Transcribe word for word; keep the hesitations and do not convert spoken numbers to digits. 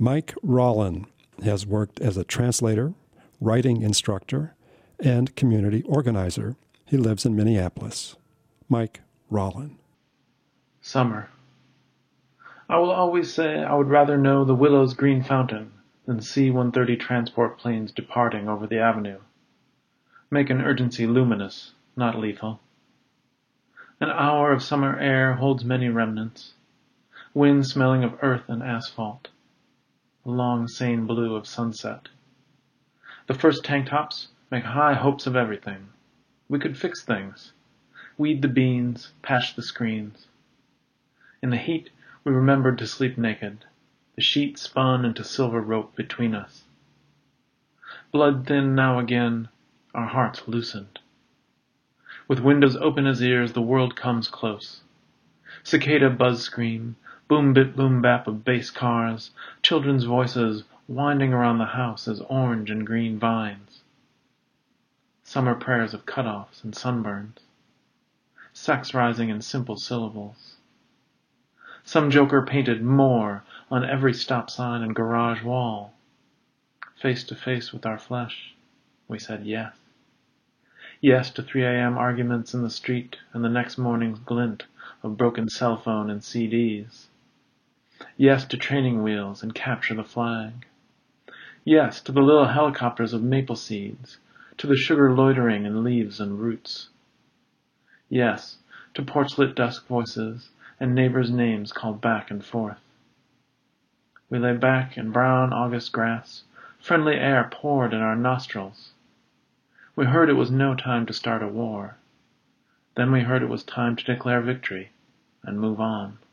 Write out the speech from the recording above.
Mike Rollin has worked as a translator, writing instructor, and community organizer. He lives in Minneapolis. Mike Rollin. Summer. I will always say I would rather know the willow's green fountain than C one thirty transport planes departing over the avenue. Make an urgency luminous, not lethal. An hour of summer air holds many remnants. Wind smelling of earth and asphalt. The long sane blue of sunset. The first tank tops make high hopes of everything. We could fix things. Weed the beans, patch the screens. In the heat, we remembered to sleep naked. The sheet spun into silver rope between us. Blood thin now again, our hearts loosened. With windows open as ears, the world comes close. Cicada buzz scream, boom bit boom bap of bass cars, children's voices winding around the house as orange and green vines. Summer prayers of cutoffs and sunburns. Sex rising in simple syllables. Some joker painted more on every stop sign and garage wall. Face to face with our flesh, we said yes. Yes to three a.m. arguments in the street and the next morning's glint of broken cell phone and C Ds. Yes to training wheels and capture the flag. Yes to the little helicopters of maple seeds, to the sugar loitering in leaves and roots. Yes to porch-lit dusk voices and neighbors' names called back and forth. We lay back in brown August grass. Friendly air poured in our nostrils. We heard it was no time to start a war. Then we heard it was time to declare victory and move on.